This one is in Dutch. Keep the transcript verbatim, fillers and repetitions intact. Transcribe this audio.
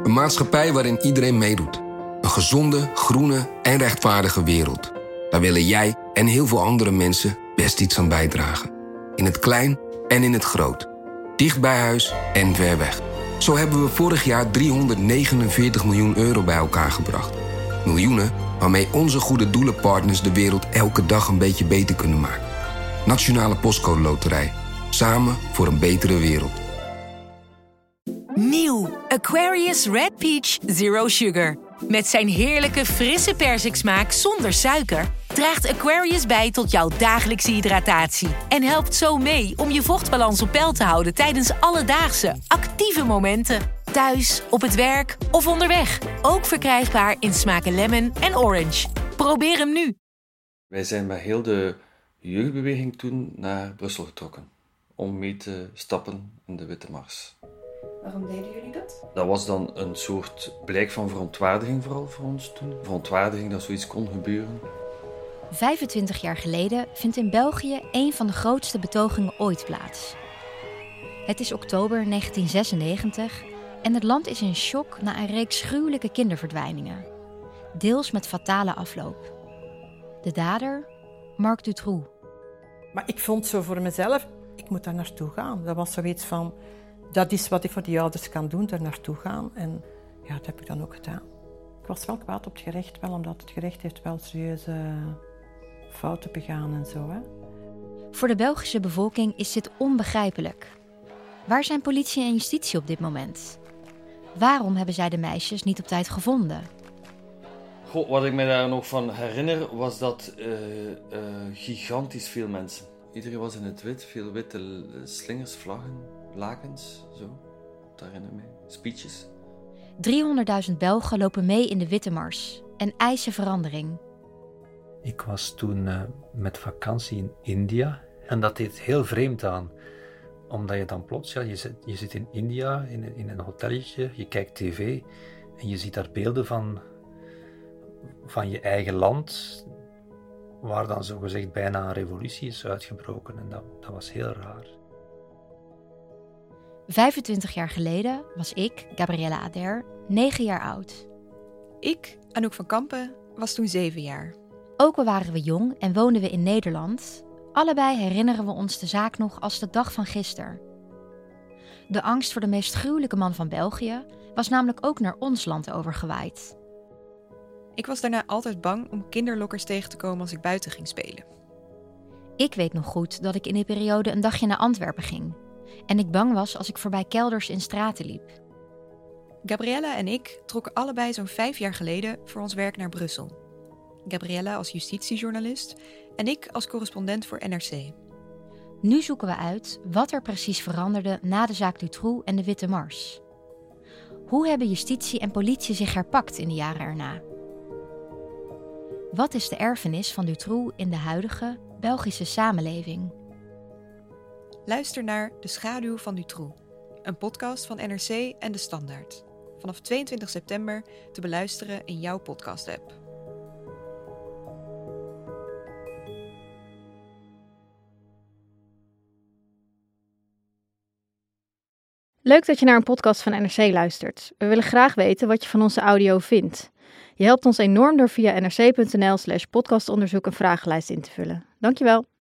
Een maatschappij waarin iedereen meedoet. Een gezonde, groene en rechtvaardige wereld. Daar willen jij en heel veel andere mensen best iets aan bijdragen. In het klein en in het groot. Dicht bij huis en ver weg. Zo hebben we vorig jaar driehonderdnegenenveertig miljoen euro bij elkaar gebracht. Miljoenen waarmee onze goede doelenpartners de wereld elke dag een beetje beter kunnen maken. Nationale Postcode Loterij. Samen voor een betere wereld. Nieuw Aquarius Red Peach Zero Sugar. Met zijn heerlijke frisse persiksmaak zonder suiker draagt Aquarius bij tot jouw dagelijkse hydratatie en helpt zo mee om je vochtbalans op peil te houden tijdens alledaagse, actieve momenten. Thuis, op het werk of onderweg. Ook verkrijgbaar in smaken lemon en orange. Probeer hem nu. Wij zijn met heel de jeugdbeweging toen naar Brussel getrokken om mee te stappen in de Witte Mars. Waarom deden jullie dat? Dat was dan een soort blijk van verontwaardiging vooral voor ons toen. Verontwaardiging dat zoiets kon gebeuren. vijfentwintig jaar geleden vindt in België een van de grootste betogingen ooit plaats. Het is oktober negentien zesennegentig en het land is in shock na een reeks gruwelijke kinderverdwijningen. Deels met fatale afloop. De dader, Marc Dutroux. Maar ik vond zo voor mezelf, ik moet daar naartoe gaan. Dat was zoiets van, dat is wat ik voor die ouders kan doen, daar naartoe gaan. En ja, dat heb ik dan ook gedaan. Ik was wel kwaad op het gerecht, wel, omdat het gerecht heeft wel serieuze fouten begaan en zo. Hè. Voor de Belgische bevolking is dit onbegrijpelijk. Waar zijn politie en justitie op dit moment? Waarom hebben zij de meisjes niet op tijd gevonden? Goh, wat ik me daar nog van herinner, was dat uh, uh, gigantisch veel mensen. Iedereen was in het wit, veel witte slingers, vlaggen, lakens, zo. Dat herinner ik mij. Speeches. driehonderdduizend Belgen lopen mee in de Witte Mars en eisen verandering. Ik was toen uh, met vakantie in India en dat deed heel vreemd aan. Omdat je dan plots, ja, je zit, je zit in India, in, in een hotelletje, je kijkt tv en je ziet daar beelden van, van je eigen land, waar dan zogezegd bijna een revolutie is uitgebroken. En dat, dat was heel raar. vijfentwintig jaar geleden was ik, Gabriella Ader, negen jaar oud. Ik, Anouk van Kampen, was toen zeven jaar. Ook al waren we jong en woonden we in Nederland, allebei herinneren we ons de zaak nog als de dag van gisteren. De angst voor de meest gruwelijke man van België was namelijk ook naar ons land overgewaaid. Ik was daarna altijd bang om kinderlokkers tegen te komen als ik buiten ging spelen. Ik weet nog goed dat ik in die periode een dagje naar Antwerpen ging. En ik bang was als ik voorbij kelders in straten liep. Gabriella en ik trokken allebei zo'n vijf jaar geleden voor ons werk naar Brussel. Gabriella als justitiejournalist en ik als correspondent voor N R C. Nu zoeken we uit wat er precies veranderde na de zaak Dutroux en de Witte Mars. Hoe hebben justitie en politie zich herpakt in de jaren erna? Wat is de erfenis van Dutroux in de huidige Belgische samenleving? Luister naar De Schaduw van Dutroux, een podcast van N R C en De Standaard. Vanaf tweeëntwintig september te beluisteren in jouw podcast-app. Leuk dat je naar een podcast van N R C luistert. We willen graag weten wat je van onze audio vindt. Je helpt ons enorm door via nrc.nl slash podcastonderzoek een vragenlijst in te vullen. Dankjewel.